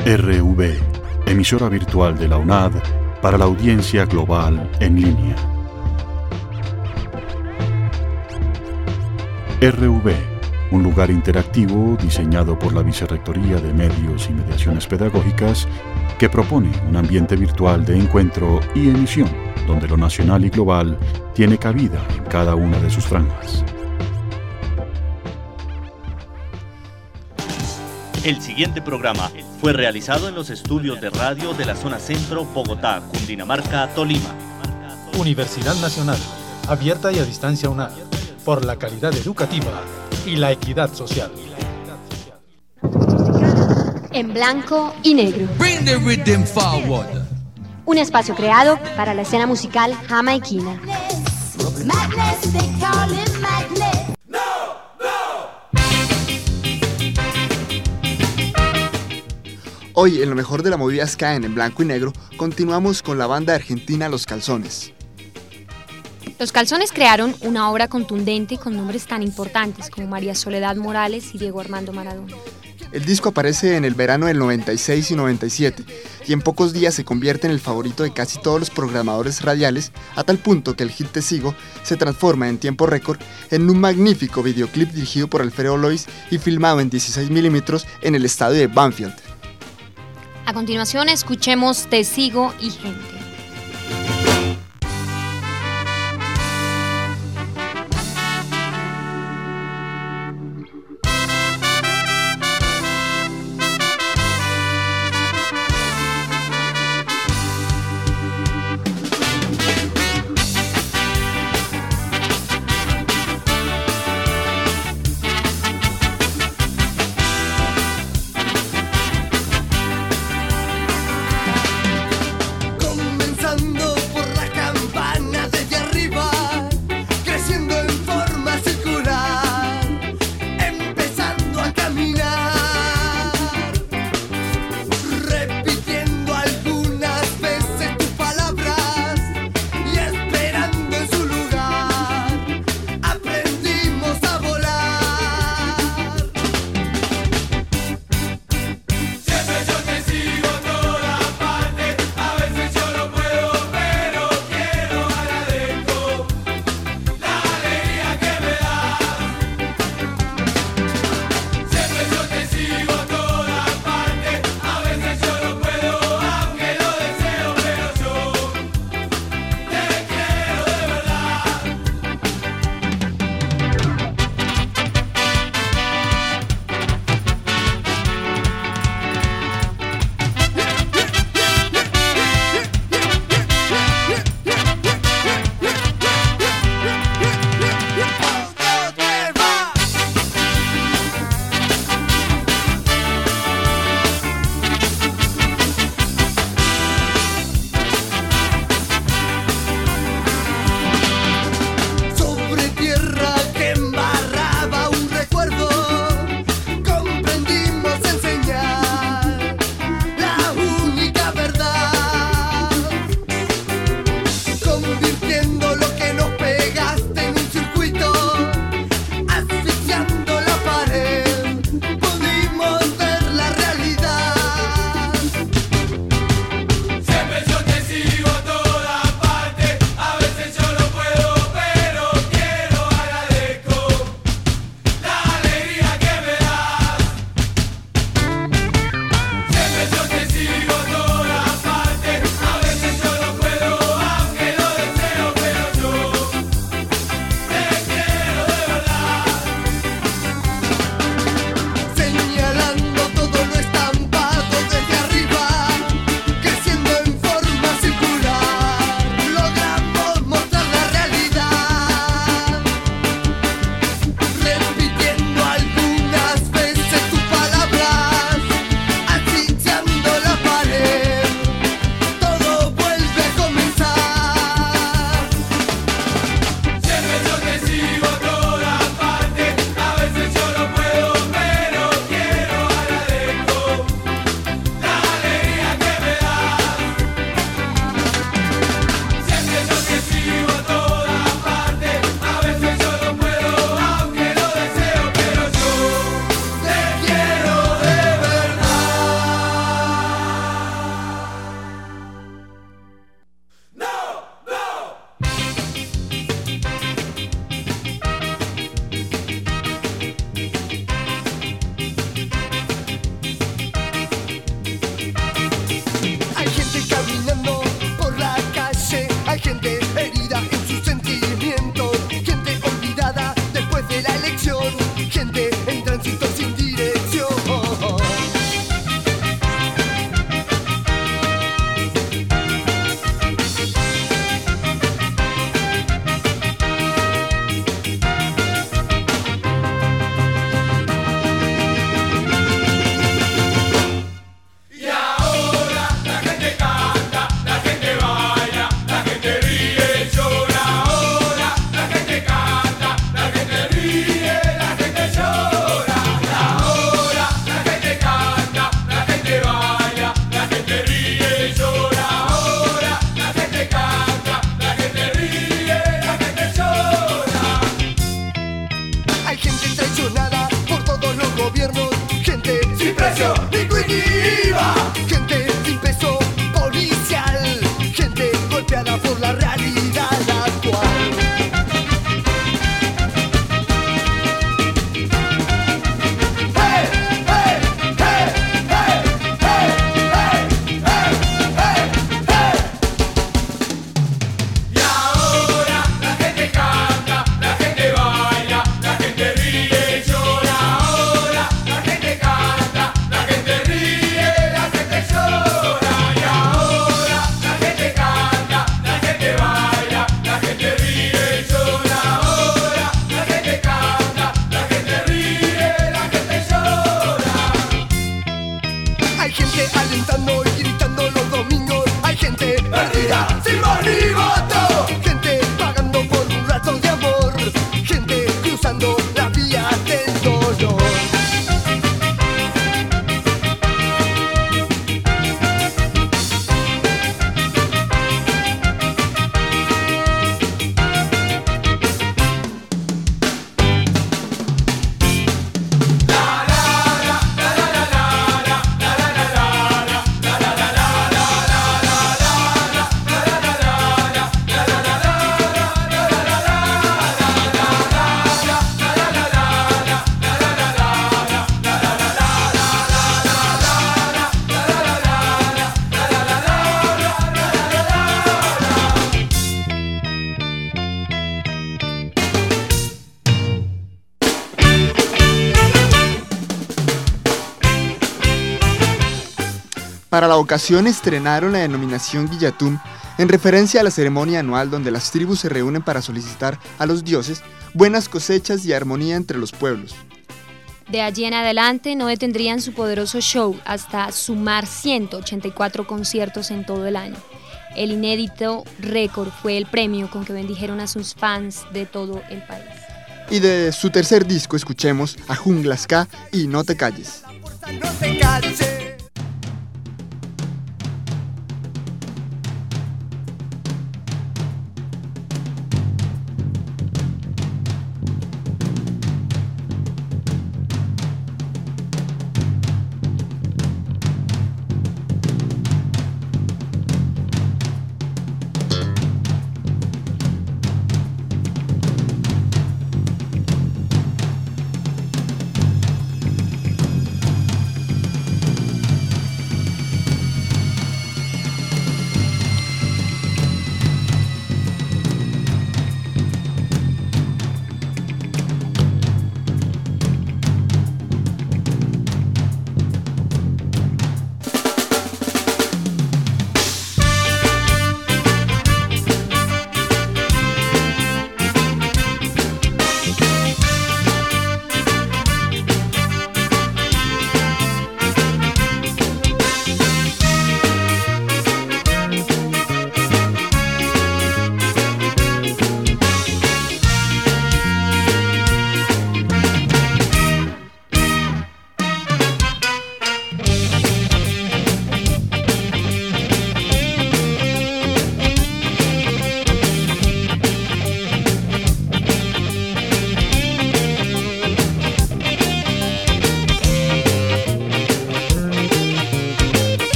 RV, emisora virtual de la UNAD para la audiencia global en línea. RV, un lugar interactivo diseñado por la Vicerrectoría de Medios y Mediaciones Pedagógicas que propone un ambiente virtual de encuentro y emisión donde lo nacional y global tiene cabida en cada una de sus franjas. El siguiente programa fue realizado en los estudios de radio de la zona centro, Bogotá, Cundinamarca, Tolima. Universidad Nacional, abierta y a distancia UNAD, por la calidad educativa y la equidad social. En blanco y negro. Bring the rhythm forward. Un espacio creado para la escena musical jamaiquina. Hoy, en lo mejor de la movida ska en blanco y negro, continuamos con la banda argentina Los Calzones. Los Calzones crearon una obra contundente con nombres tan importantes como María Soledad Morales y Diego Armando Maradona. El disco aparece en el verano del 96 y 97 y en pocos días se convierte en el favorito de casi todos los programadores radiales, a tal punto que el hit Te Sigo se transforma en tiempo récord en un magnífico videoclip dirigido por Alfredo Lois y filmado en 16 milímetros en el estadio de Banfield. A continuación escuchemos Te Sigo y Gente. Con Para la ocasión estrenaron la denominación Guillatum en referencia a la ceremonia anual donde las tribus se reúnen para solicitar a los dioses buenas cosechas y armonía entre los pueblos. De allí en adelante no detendrían su poderoso show hasta sumar 184 conciertos en todo el año. El inédito récord fue el premio con que bendijeron a sus fans de todo el país. Y de su tercer disco escuchemos a Junglas K y No te calles. No te calles.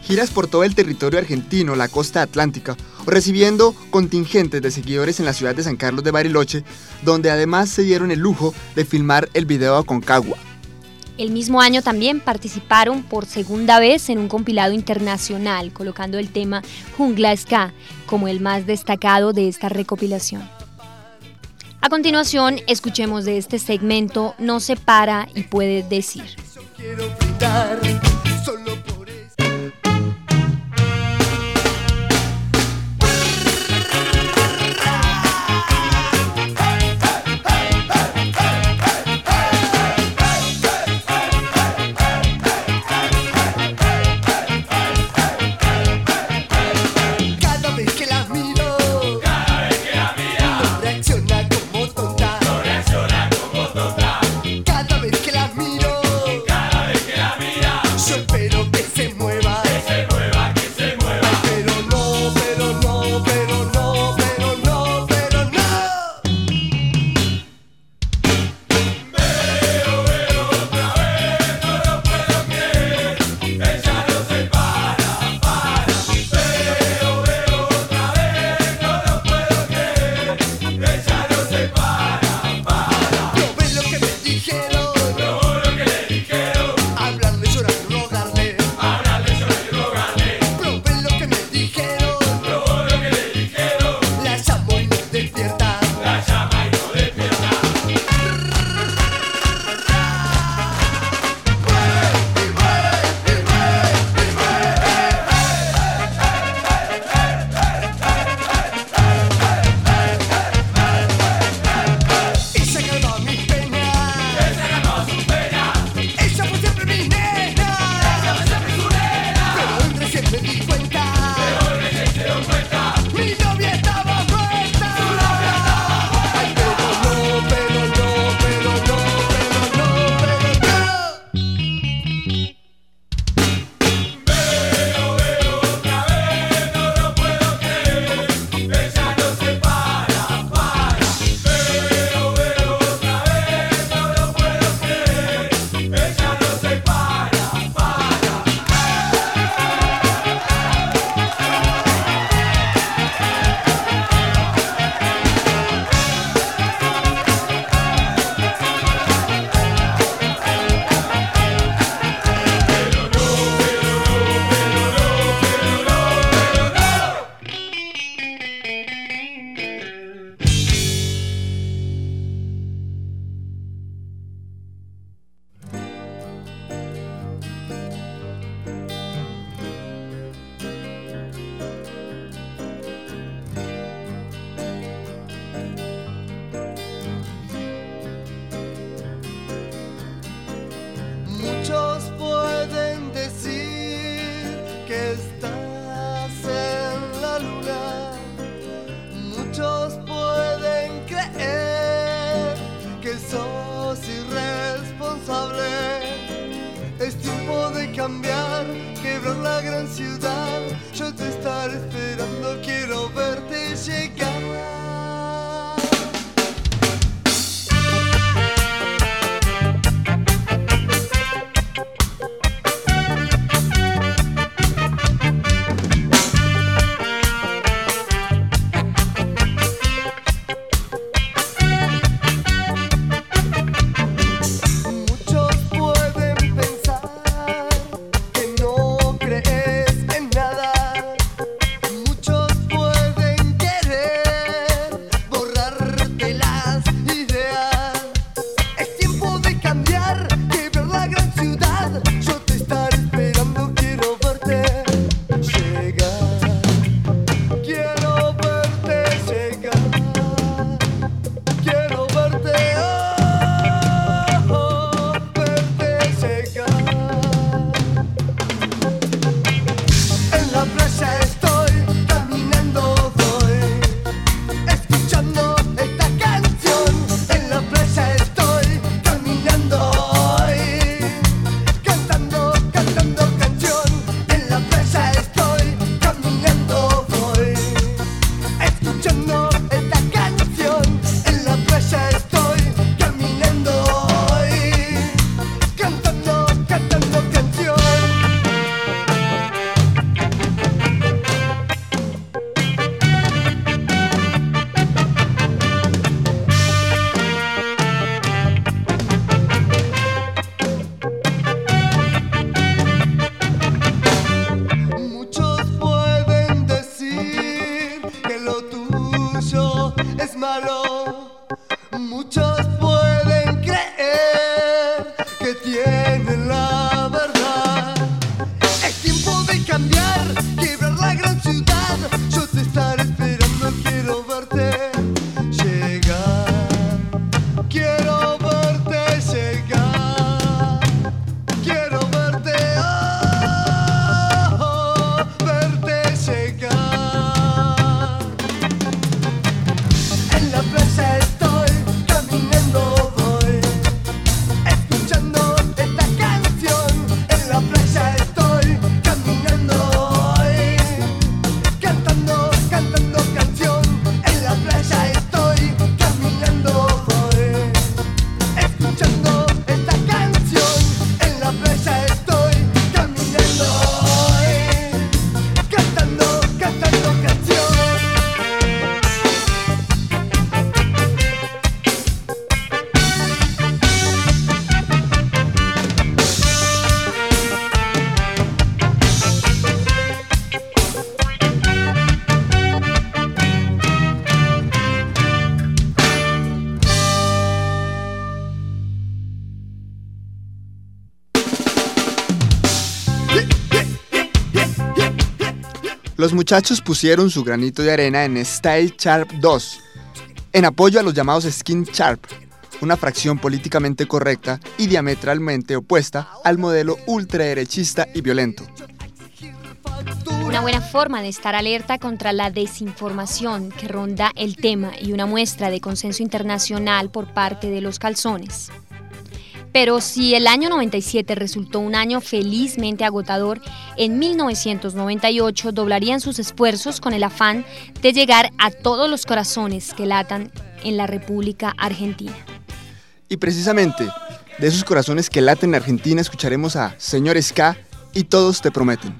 giras por todo el territorio argentino, la costa atlántica, o recibiendo contingentes de seguidores en la ciudad de San Carlos de Bariloche, donde además se dieron el lujo de filmar el video Aconcagua. El mismo año también participaron por segunda vez en un compilado internacional, colocando el tema Jungla Ska como el más destacado de esta recopilación. A continuación, escuchemos de este segmento No se para y puede decir. Los muchachos pusieron su granito de arena en Style Sharp 2, en apoyo a los llamados Skin Sharp, una fracción políticamente correcta y diametralmente opuesta al modelo ultraderechista y violento. Una buena forma de estar alerta contra la desinformación que ronda el tema y una muestra de consenso internacional por parte de los calzones. Pero si el año 97 resultó un año felizmente agotador, en 1998 doblarían sus esfuerzos con el afán de llegar a todos los corazones que latan en la República Argentina. Y precisamente, de esos corazones que laten en Argentina, escucharemos a Señor Ska y Todos Te Prometen.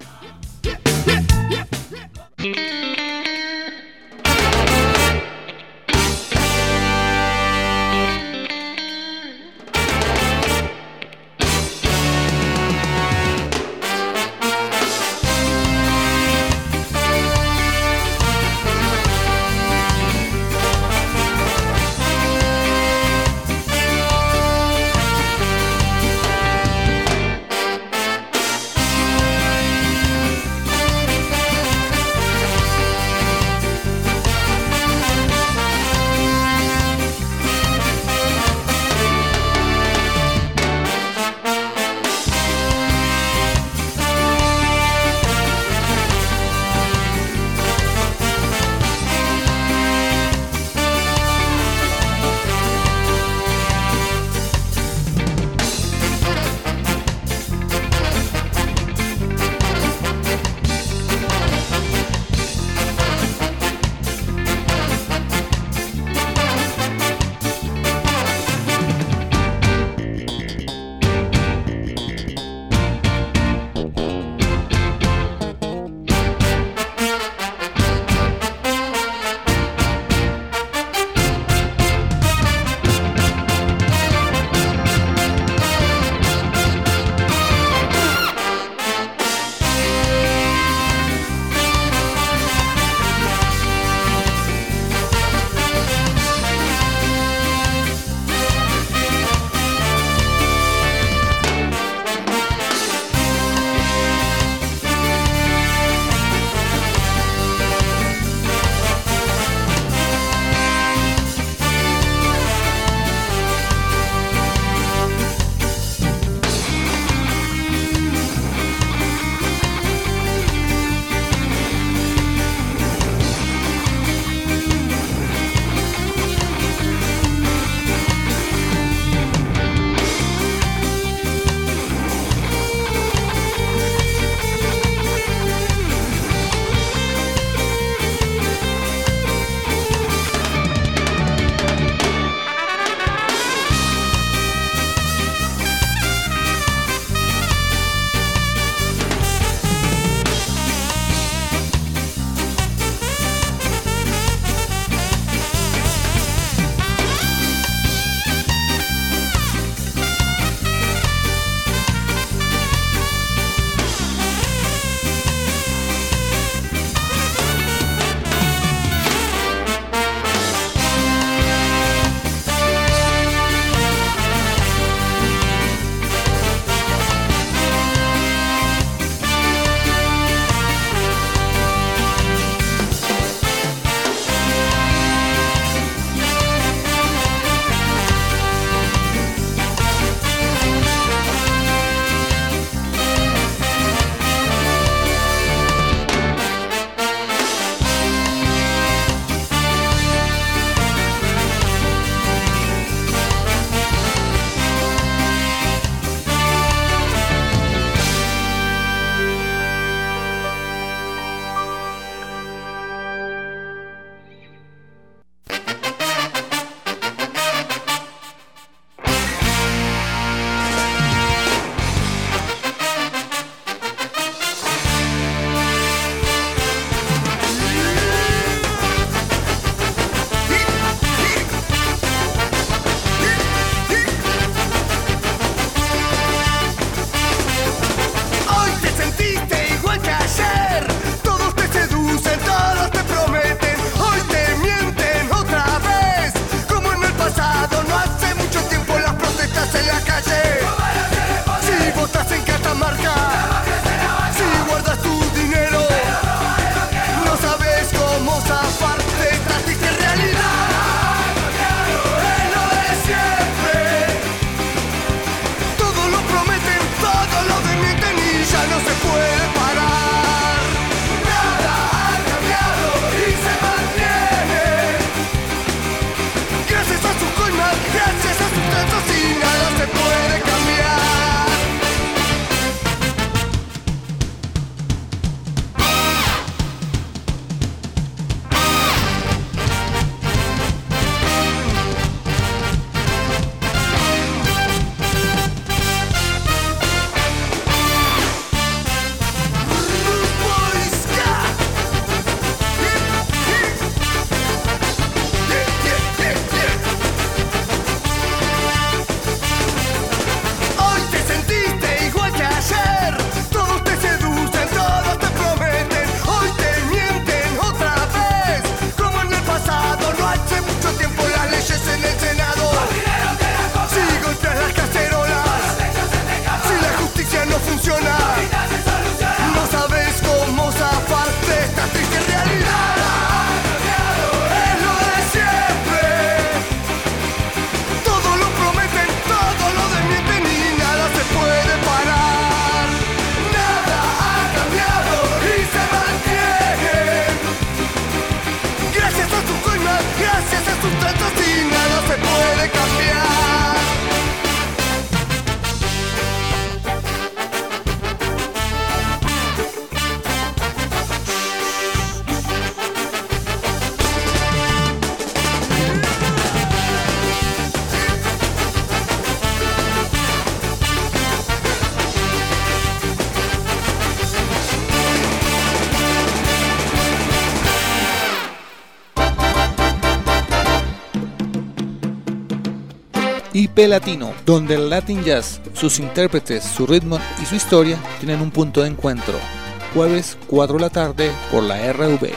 Vive Latino, donde el Latin Jazz, sus intérpretes, su ritmo y su historia tienen un punto de encuentro. Jueves 4 de la tarde por la RV.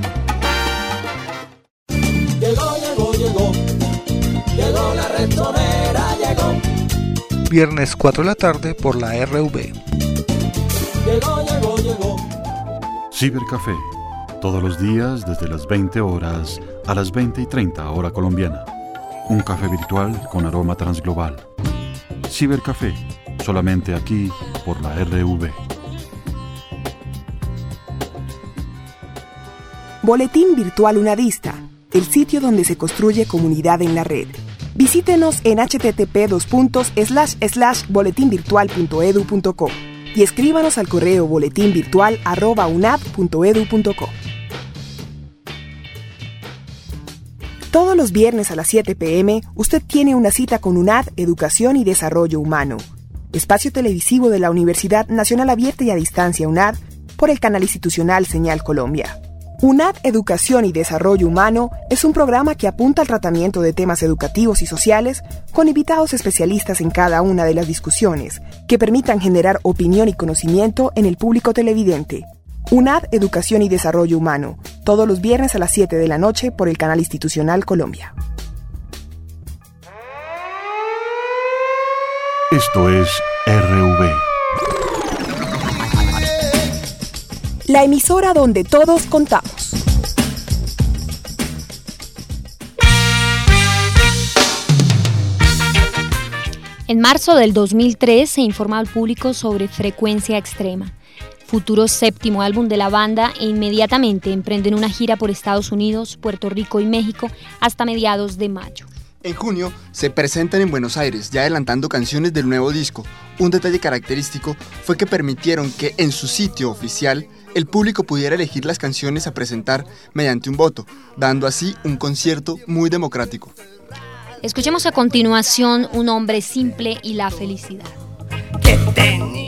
Llegó la Reggaetonera, llegó. Viernes 4 de la tarde por la RV. Llegó. Cibercafé, todos los días desde las 20 horas a las 20:30 hora colombiana. Un café virtual con aroma transglobal. Cibercafé, solamente aquí por la RV. Boletín Virtual Unadista, el sitio donde se construye comunidad en la red. Visítenos en http://boletinvirtual.edu.co y escríbanos al correo boletinvirtual@unad.edu.co. Todos los viernes a las 7 p.m. usted tiene una cita con UNAD Educación y Desarrollo Humano, espacio televisivo de la Universidad Nacional Abierta y a Distancia UNAD por el canal institucional Señal Colombia. UNAD Educación y Desarrollo Humano es un programa que apunta al tratamiento de temas educativos y sociales con invitados especialistas en cada una de las discusiones que permitan generar opinión y conocimiento en el público televidente. UNAD Educación y Desarrollo Humano, todos los viernes a las 7 de la noche por el canal institucional Colombia. Esto es RV. La emisora donde todos contamos. En marzo del 2003 se informa al público sobre Frecuencia Extrema, futuro séptimo álbum de la banda, e inmediatamente emprenden una gira por Estados Unidos, Puerto Rico y México hasta mediados de mayo. En junio se presentan en Buenos Aires, ya adelantando canciones del nuevo disco. Un detalle característico fue que permitieron que en su sitio oficial el público pudiera elegir las canciones a presentar mediante un voto, dando así un concierto muy democrático. Escuchemos a continuación Un hombre simple y la felicidad. Que tenía.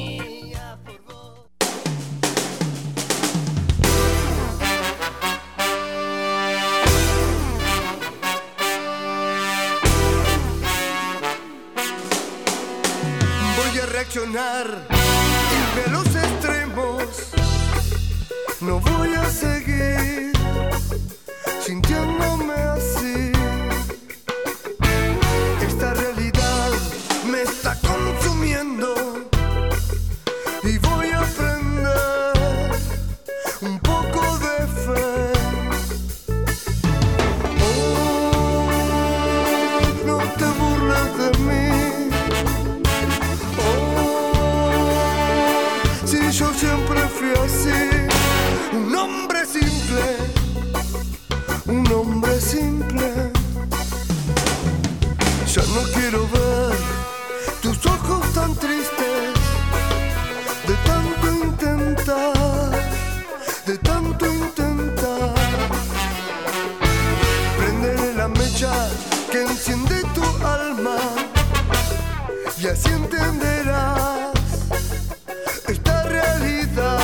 Voy a reaccionar de los extremos. No voy a seguir sintiéndome así. Esta realidad me está consumiendo y voy a aprender un poco de fe. Oh, no te burles de mí. Oh, si yo siempre fui así. Un hombre simple, un hombre simple. Ya no quiero ver tus ojos tan tristes, de tanto intentar, de tanto intentar. Prenderé la mecha que enciende tu alma y así entenderás esta realidad.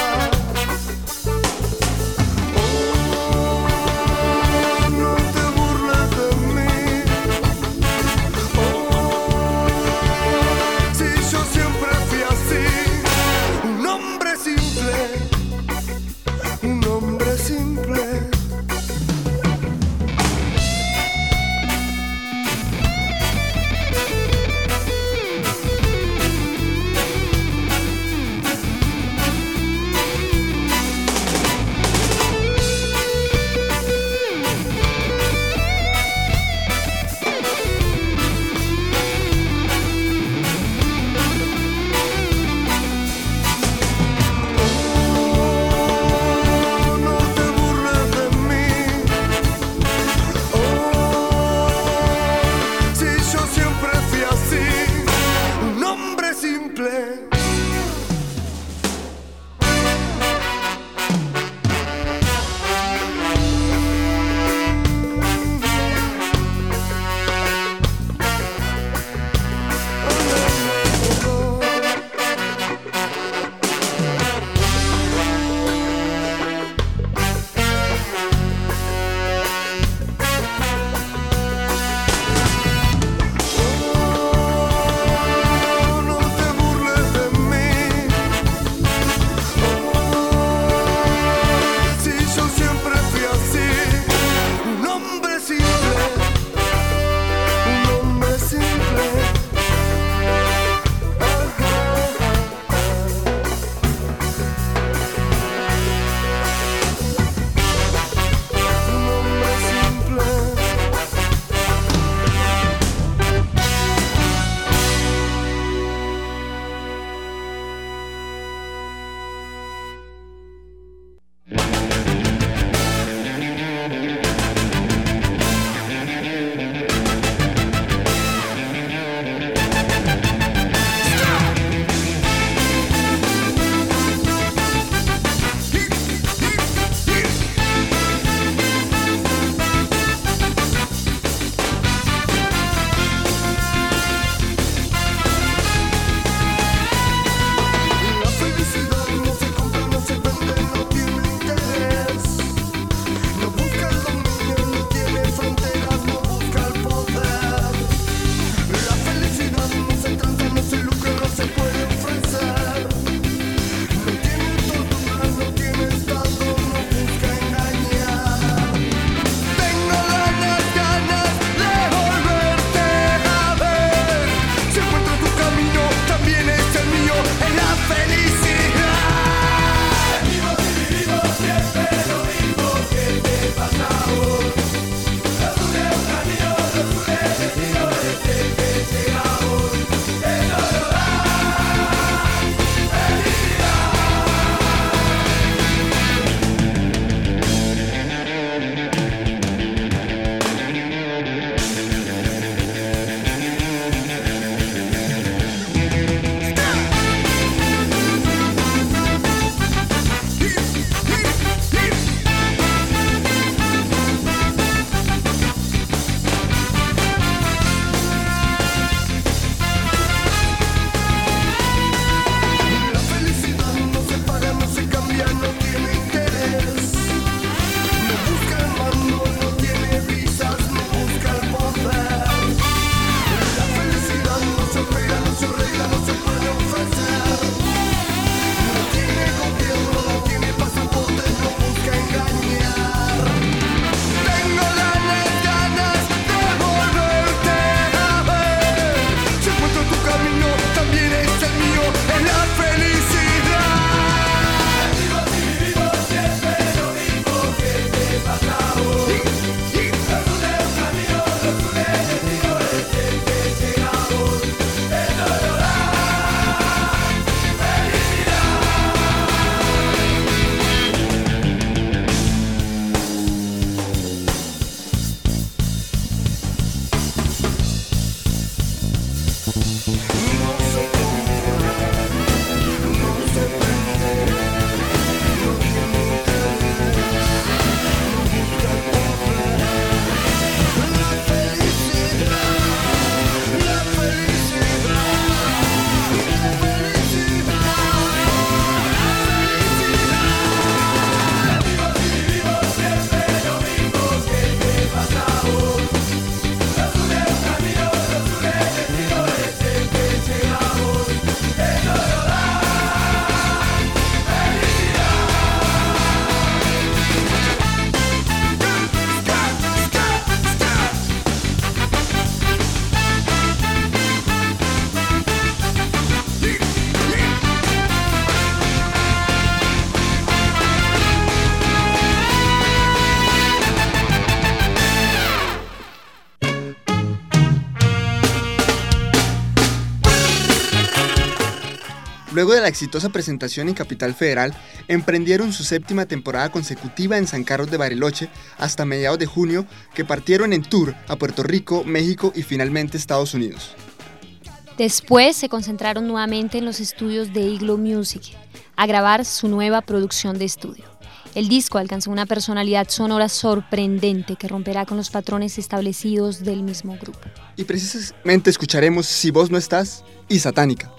Luego de la exitosa presentación en Capital Federal, emprendieron su 7ª temporada consecutiva en San Carlos de Bariloche hasta mediados de junio, que partieron en tour a Puerto Rico, México y finalmente Estados Unidos. Después se concentraron nuevamente en los estudios de Igloo Music a grabar su nueva producción de estudio. El disco alcanzó una personalidad sonora sorprendente que romperá con los patrones establecidos del mismo grupo. Y precisamente escucharemos Si vos no estás y Satánica.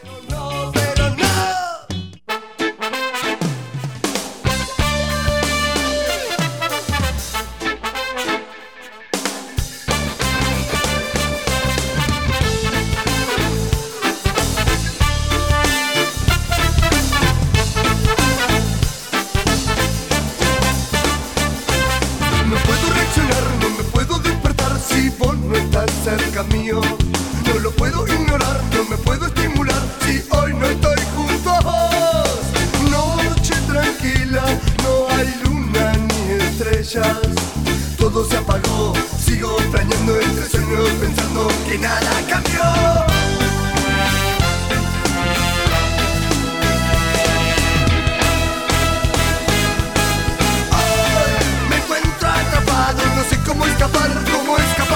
Cerca mío, no lo puedo ignorar, no me puedo estimular si hoy no estoy junto a vos. Noche tranquila, no hay luna ni estrellas, todo se apagó, sigo extrañando entre sueños pensando que nada cambió. Hoy me encuentro atrapado, no sé cómo escapar de vos.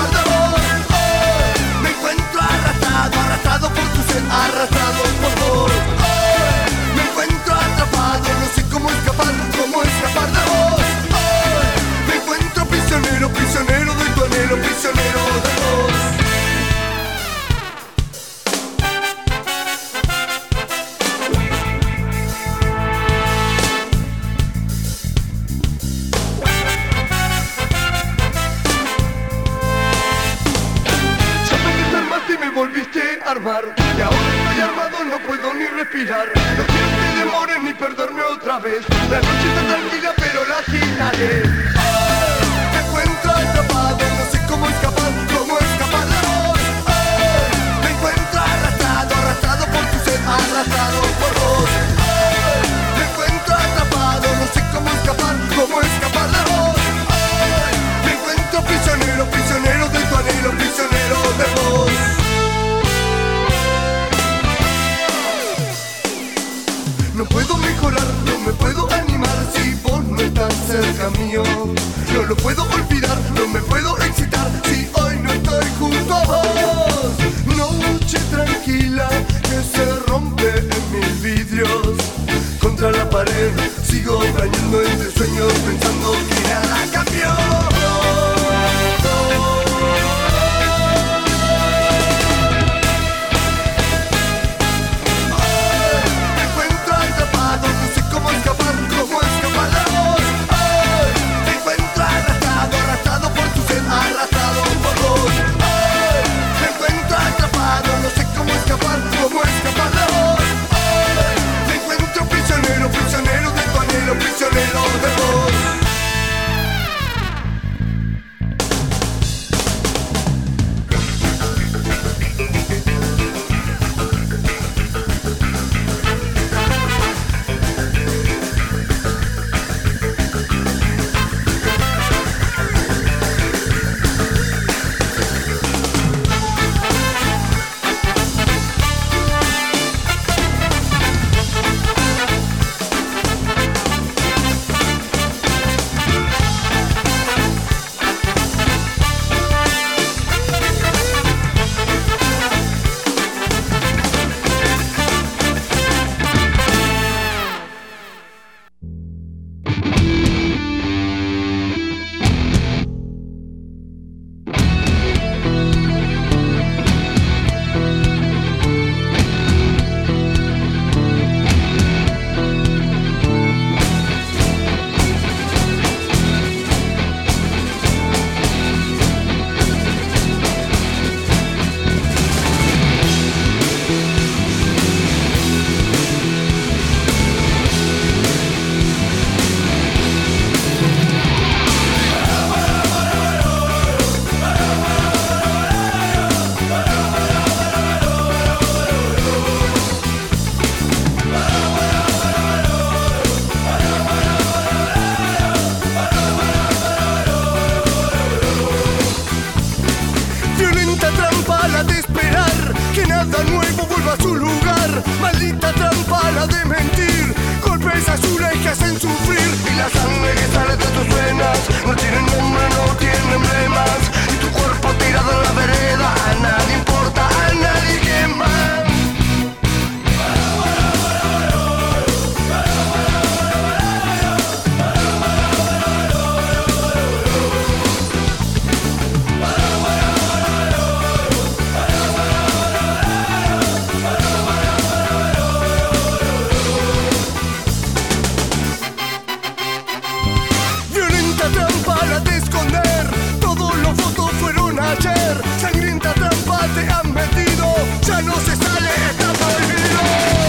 Arrastrado por tu sed, arrastrado por vos. Hoy me encuentro atrapado, no sé cómo escapar de vos. Hoy me encuentro prisionero, prisionero de tu anhelo, prisionero de vos. Armar, y ahora estoy armado, no puedo ni respirar. No quiero que demores ni perderme otra vez. La noche está tranquila, pero la agitaré. Me encuentro atrapado, no sé cómo escapar de vos. Me encuentro arrastrado por tu sed, arrastrado por vos. Me encuentro atrapado, no sé cómo escapar de vos. Me encuentro prisionero, prisionero de tu anhelo, prisionero de vos. No puedo mejorar, no me puedo animar si vos no estás cerca mío. No lo puedo olvidar, no me puedo excitar si hoy no estoy junto a vos. Noche tranquila que se rompe en mil vidrios contra la pared. Sigo bañando entre sueños pensando que nada cambió. que hacen sufrir. Y la sangre que sale de tus venas no tiene nombre, no tiene emblemas. Y tu cuerpo tirado en la vereda, a nadie importa, a nadie quema. Sangrienta trampa te han metido, ya no se sale, está prohibido.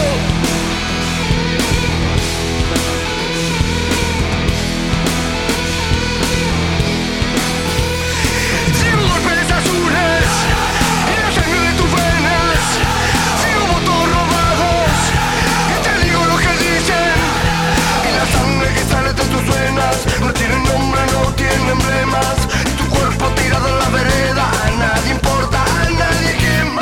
Sigo golpes azules y la sangre de tus venas. Sigo votos robados y te digo lo que dicen. Y la sangre que sale de tus venas no tiene nombre, no tiene emblemas. Y tu cuerpo tirado en la vereda, a nadie importa, a nadie quema.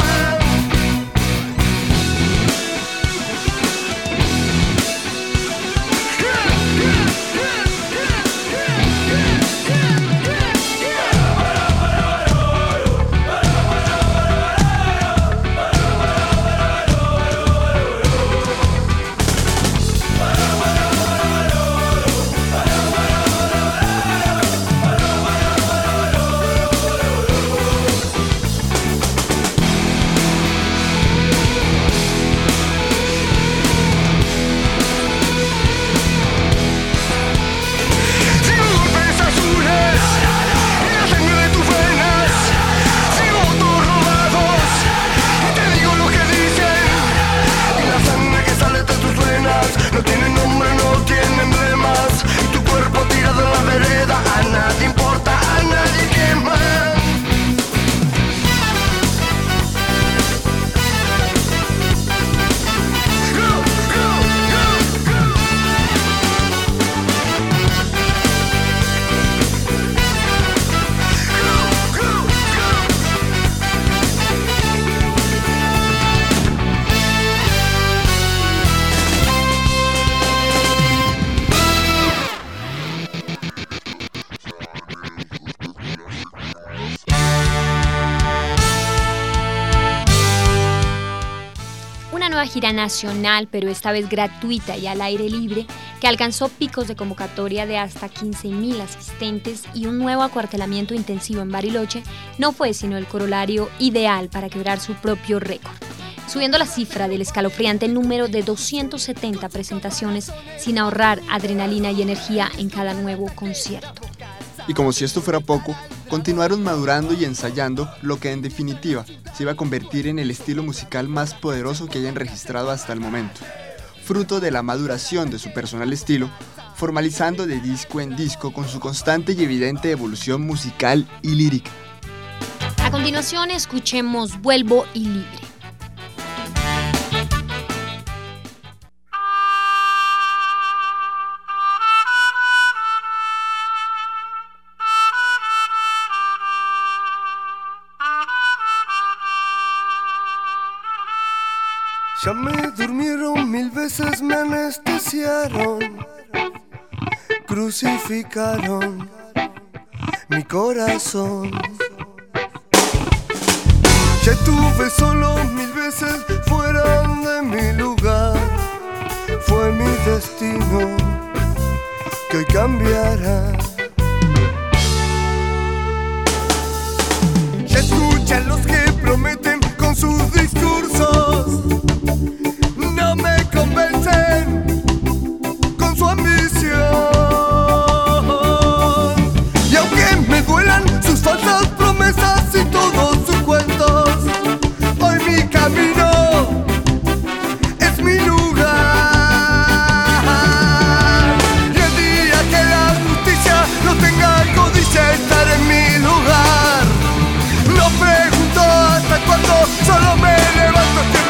No tiene nombre, no tiene emblemas. Y tu cuerpo tirado en la vereda, a nadie importa, a nadie quema. Gira nacional, pero esta vez gratuita y al aire libre, que alcanzó picos de convocatoria de hasta 15.000 asistentes y un nuevo acuartelamiento intensivo en Bariloche, no fue sino el corolario ideal para quebrar su propio récord, subiendo la cifra del escalofriante número de 270 presentaciones sin ahorrar adrenalina y energía en cada nuevo concierto. Y como si esto fuera poco, continuaron madurando y ensayando lo que en definitiva se iba a convertir en el estilo musical más poderoso que hayan registrado hasta el momento. Fruto de la maduración de su personal estilo, formalizando de disco en disco con su constante y evidente evolución musical y lírica. A continuación escuchemos Vuelvo y Libre. Ya me durmieron 1000 veces, me anestesiaron, crucificaron mi corazón. Ya estuve solo 1000 veces fuera de mi lugar. Fue mi destino que hoy cambiará. Ya escuchan los que prometen con sus discursos, no me convencen con su ambición. Y aunque me duelan sus falsas promesas y todos sus cuentos, hoy mi camino es mi lugar. Y el día que la justicia no tenga codicia, estaré en mi lugar. No pregunto hasta cuándo, solo me levanto.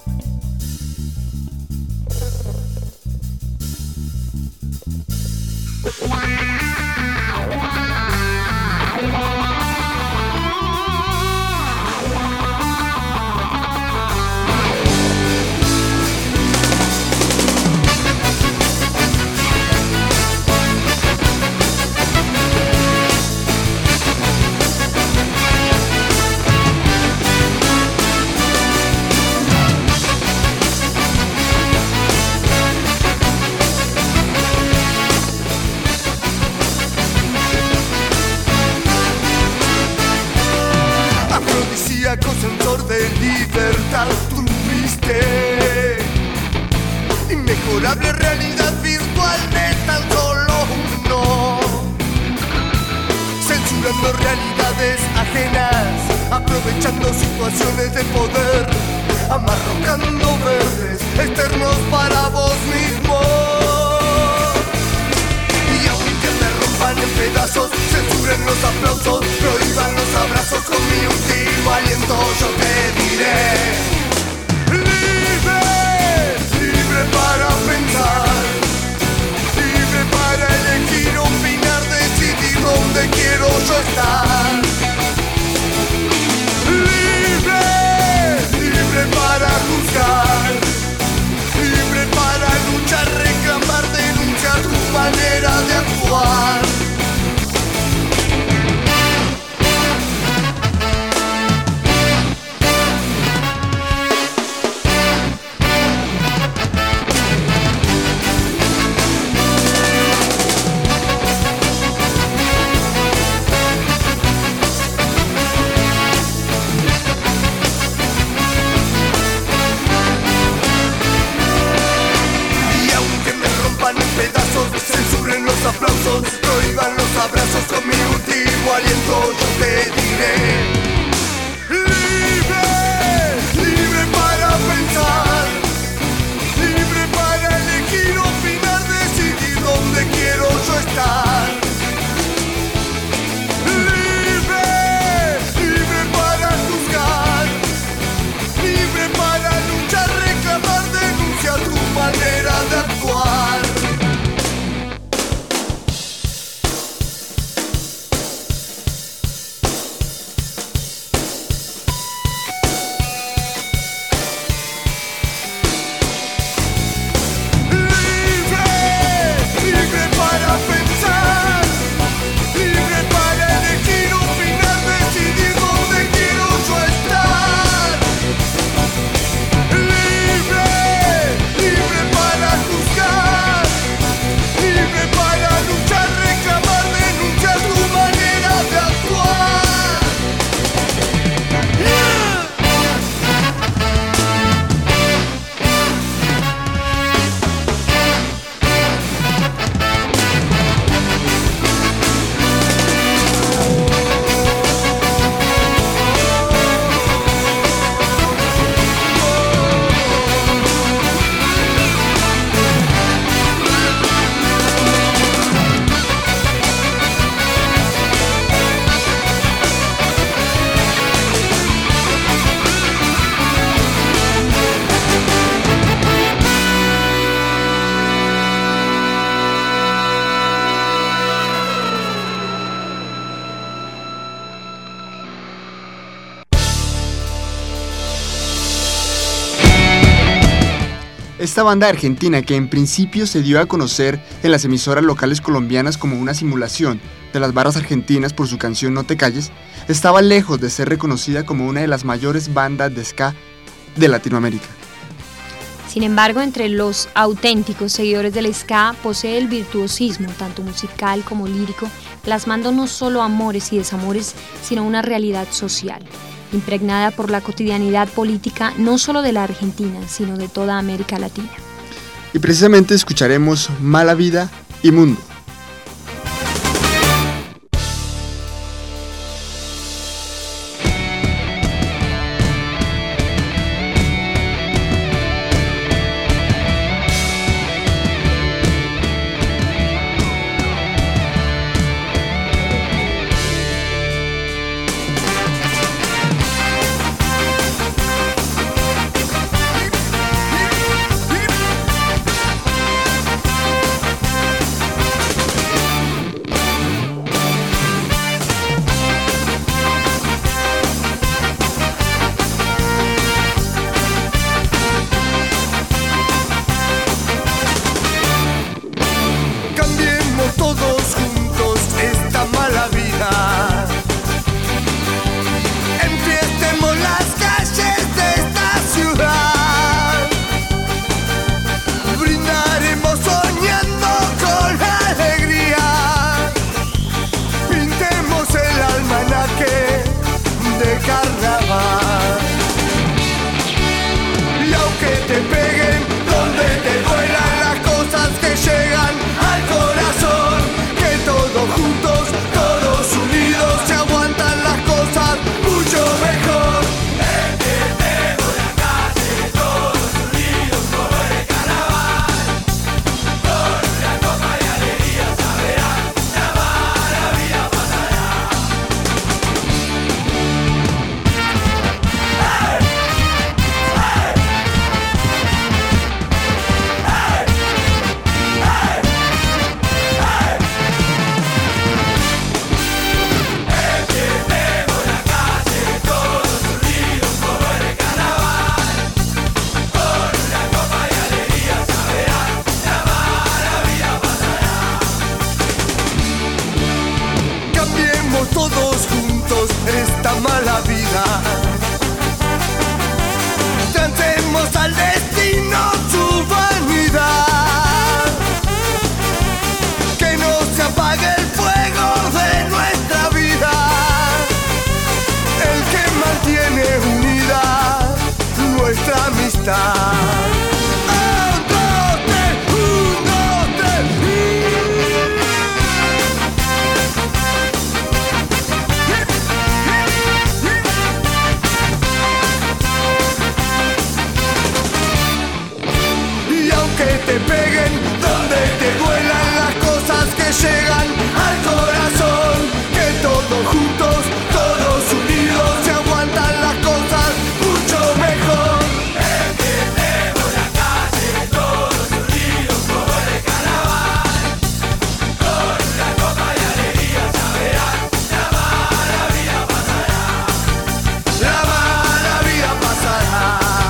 Sensor de libertad tuviste, inmejorable realidad virtual de tan solo uno, censurando realidades ajenas, aprovechando situaciones de poder, amarrocando verdes externos para vos mismo. Y aunque me rompan en pedazos, censuren los aplausos, prohíban los abrazos, con mi último aliento yo te diré: libre, libre para pensar, libre para elegir, opinar, decidir dónde quiero yo estar. Libre, libre para juzgar, libre para luchar, reclamar, denunciar tu manera de actuar. Censuren los aplausos, prohíban los abrazos, con mi último aliento yo te diré: libre, libre para pensar, libre para elegir, opinar, decidir dónde quiero yo estar. Libre, libre para juzgar, libre para luchar, reclamar, denunciar tu manera de actuar. Esta banda argentina, que en principio se dio a conocer en las emisoras locales colombianas como una simulación de las barras argentinas por su canción No te calles, estaba lejos de ser reconocida como una de las mayores bandas de ska de Latinoamérica. Sin embargo, entre los auténticos seguidores del ska posee el virtuosismo, tanto musical como lírico, plasmando no solo amores y desamores, sino una realidad social, impregnada por la cotidianidad política no solo de la Argentina, sino de toda América Latina. Y precisamente escucharemos Mala Vida y Mundo. te peguen, donde te duelan las cosas que llegan al corazón, que todos juntos, todos unidos, se aguantan las cosas mucho mejor. Entiendemos la calle, todos unidos como el carnaval, con una copa y alegría saberán, la mala vida pasará. Cambiemos todos juntos esta mala vida. Trancemos al destino su vanidad. Que no se apague el fuego de nuestra vida. El que mantiene unida nuestra amistad. Te peguen, donde te duelan las cosas que llegan al corazón, que todos juntos, todos unidos, se aguantan las cosas mucho mejor. Entiendemos la calle, todos unidos como el carnaval, con una copa y alegría saberán, la mala vida pasará, la mala vida pasará.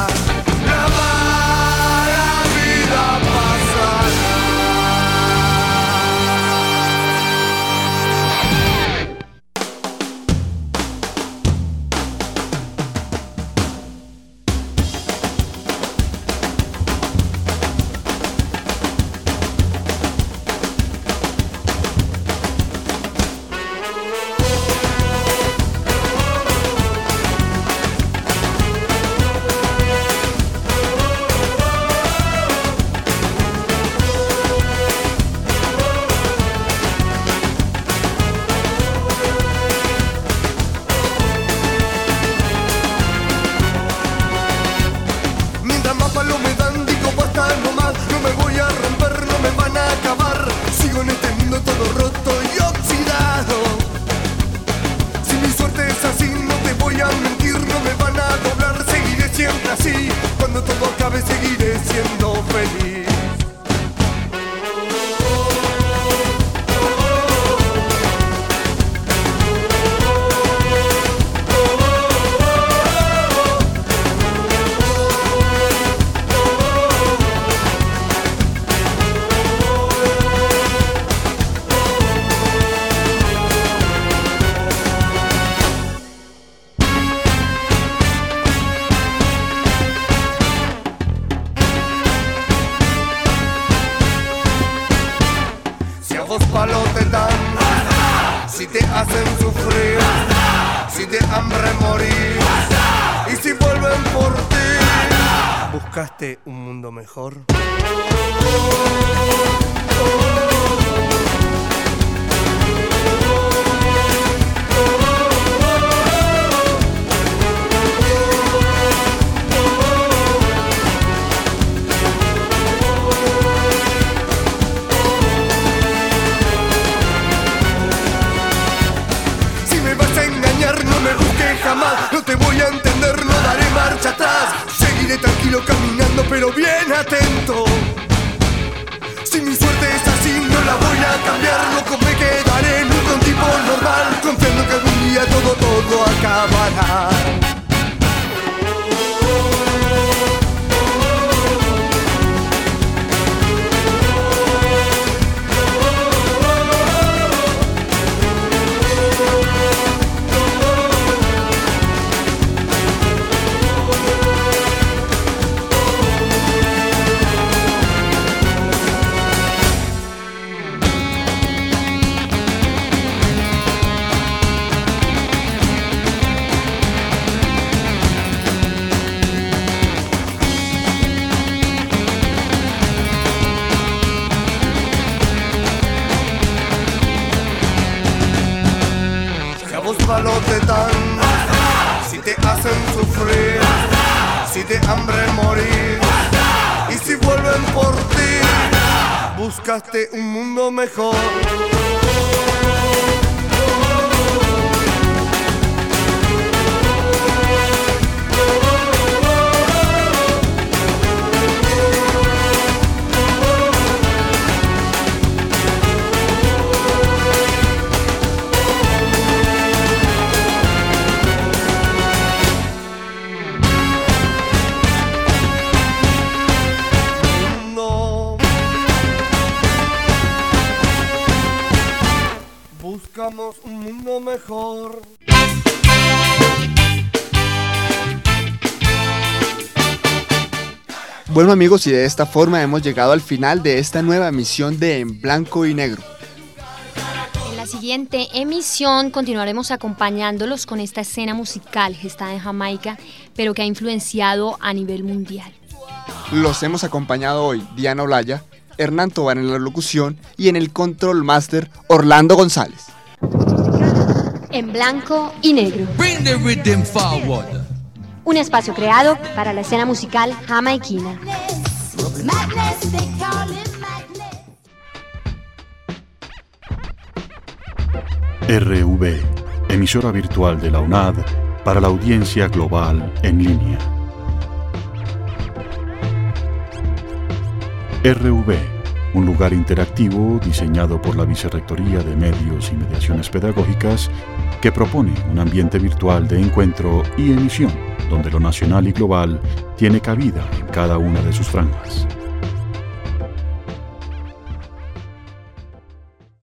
Si te hacen sufrir, si de hambre morir, y si vuelven por ti, ¿buscaste un mundo mejor? No me busques jamás, no te voy a entender, no daré marcha atrás. Seguiré tranquilo caminando, pero bien atento. Si mi suerte es así, no la voy a cambiar. Loco, me quedaré nunca un tipo normal, confiando que algún día todo acabará. de hambre morir. Y si vuelven por ti, buscaste un mundo mejor. Buscamos un mundo mejor. Bueno amigos, y de esta forma hemos llegado al final de esta nueva emisión de En Blanco y Negro. En la siguiente emisión continuaremos acompañándolos con esta escena musical gestada en Jamaica, pero que ha influenciado a nivel mundial. Los hemos acompañado hoy Diana Olaya, Hernán Tovar en la locución y en el Control Master Orlando González. En Blanco y Negro. Bring the rhythm forward. Un espacio creado para la escena musical jamaiquina. RV, emisora virtual de la UNAD para la audiencia global en línea. RV, un lugar interactivo diseñado por la Vicerrectoría de Medios y Mediaciones Pedagógicas que propone un ambiente virtual de encuentro y emisión donde lo nacional y global tiene cabida en cada una de sus franjas.